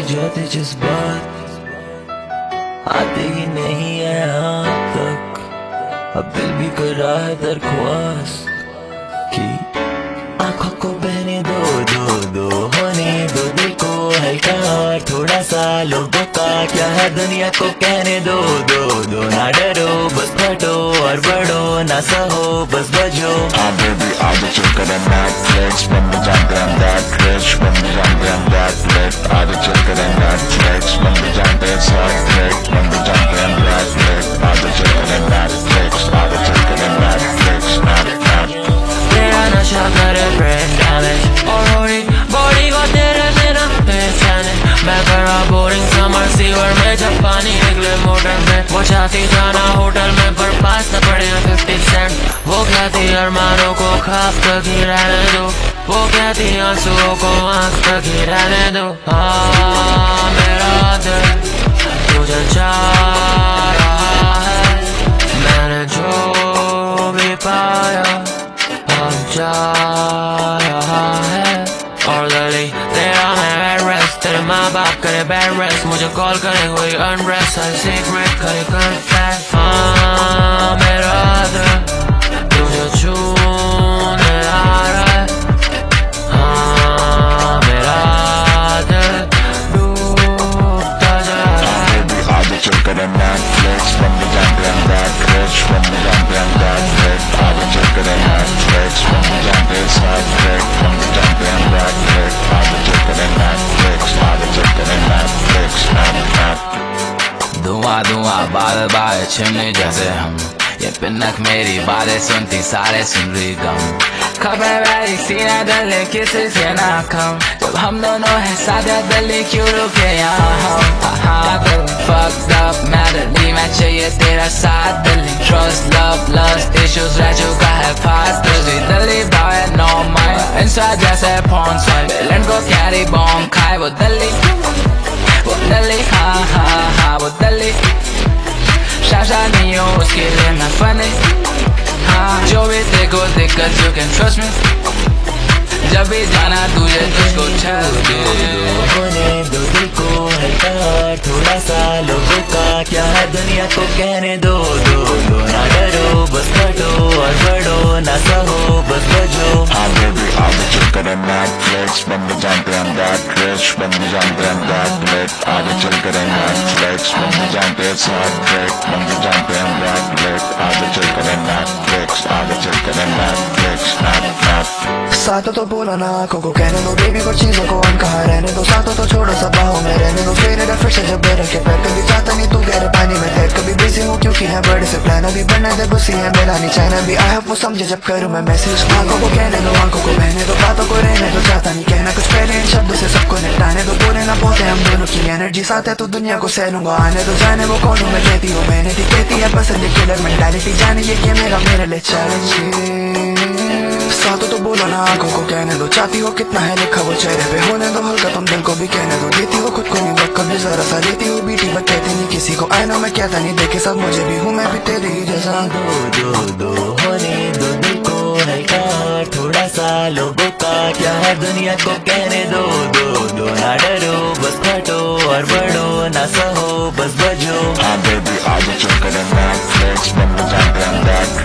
जाते जज्बात आते ही नहीं है यहाँ तक। अब दिल भी कर रहा है दरख्वास्त कि आंखों को बहने दो दो दो, होने दो दिल को हल्का और थोड़ा सा लोगों का क्या है दुनिया को कहने दो दो दो। ना डरो बस फटो और बढ़ो, ना सहो बस बजो। हाँ बेबी आगे चलकर नेटफ्लिक्स बंद जानते हैं दैट रिच, बंद जानते हैं दैट लिट। आगे चलकर नेटफ्लिक्स बंद जानते हैं साइड, बंद जानते हैं दैट लिट। आगे चलकर नेटफ्लिक्स, आगे चलकर नेटफ्लिक्स तेरा नशा करे ब्रेन डैमेज और होरी बॉडी को तेरे बिना पहचाने। मैं कर रहा बोरिंग समर सीवर में जब पानी निकले मोटर में। वो चाहती जाना होटल में पर पास न पड़े 50 सेंट। वो कहती अरमानों को खास तक ही रहने दो, वो कहती आंसुओं को आंख तक ही रहने दो। हाँ मेरा दिल तुझे चाह रहा है, मैंने जो भी पाया अब जा रहा है। और गली तेरा है बेड रेस्ट, तेरे माँ बाप करे बेड रेस्ट। मुझे कॉल करे कोई अनरेस्ट, हर सीक्रेट करे कन्फेस। हाँ मेरा दिल तुझे छूने आ रहा है। हाँ मेरा दिल डूबता जा रहा है। आगे चलकर नेटफ्लिक्स बंद जानते हैं दैट रिच, बंद जानते हैं दैट लिट। आगे चलकर नेटफ्लिक्स बंद जानते हैं साइड, बंद जानते हैं दैट लिट। आगे चलकर नेटफ्लिक्स, आगे चलकर नेटफ्लिक्स धुआं धुआं बादल बादल चिमनी जैसे हम, ये पिनक मेरी बातें सुनती सारे सुन रही गम। खबर मेरी सीना दले किसी से ना कम, जब हम दोनों है साथ दली क्यों रुके यहाँ हम। Fucked up मैडली मैं चाहिए तेरा साथ दली। Trust love lust issues रह चुका है fast दली। दली बाय no mind इंस्टा जैसे porn swipe, विलन को कैरी बॉम्ब खाए वो दली हाँ हाँ हाँ वो दली। शाशा नहीं हो उसके लिए मैं फनी, हाँ जो भी देखो दिक्कत you can trust me। जब भी जाना तुझे तुझको छोड़ दो, होने दो दिल को हल्का और थोड़ा सा लोगों का क्या है दुनिया को कहने दो दो दो। ना डरो बस फटो और बढ़ो, ना सहो बस बजो। हाँ बेबी आगे चलकर नेटफ्लिक्स बंद जानते हैं दैट रिच, बंद जानते हैं दैट लिट। आगे चलकर नेटफ्लिक्स बंद जानते हैं साइड, बंद जानते हैं दैट लिट। आगे चलकर नेटफ्लिक्स, आगे चलकर नेटफ्लिक्स साथ तो बोला ना आंखों को कहने दो बेबी को चीजों को अनकहा रहने दो। साथों तो छोड़ो सब बाहों में रहने दो। फिर से जब बेर के पैर कभी चाहता नहीं तू गहरे पानी में तैर। कभी बिजी हूँ क्योंकि है बड़े से प्लान, अभी बनने दे बुसी है मेरा नहीं चाहना भी। आई होप वो समझे जब करूँ मैं मैसेज। आंखों को कहने दो आंखों को बहने दो, बातों को रहने दो चाहता नहीं कहना कुछ पहले इन शब्दों से सबको निपटाने दो। बोले ना बोलते हम दोनों की एनर्जी साथ है तो दुनिया को सह लूंगा आने दो। जाने वो कौन हूँ मैं कहती हूँ मैंने थी, कहती है पसंद किलर मेंटालिटी। जाने ये मेरा मेरे लिए चैलेंज। साथों तो बोलो ना आंखों को कहने दो, चाहती हो कितना है लिखा वो चेहरे पे। होने दो हल्का तुम दिल को भी कहने दो, देती हो खुद को नहीं वक्त कभी जरा सा लेती हो बीटी बट कहती नहीं किसी को। आई नो मैं कहता नहीं देखे सब मुझे भी हूँ मैं भी तेरे ही जैसा। दो दो दो होने दो दिल को हल्का और थोड़ा सा लोगों का क्या है दुनिया को कहने दो दो दो। ना डरो बस फटो और बढ़ो, ना सहो बस बजो। हाँ बेबी आगे चलकर नेटफ्लिक्स बंद जानते हैं दैट